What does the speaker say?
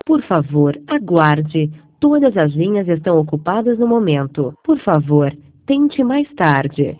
Por favor, aguarde. Todas as linhas estão ocupadas no momento. Por favor, tente mais tarde.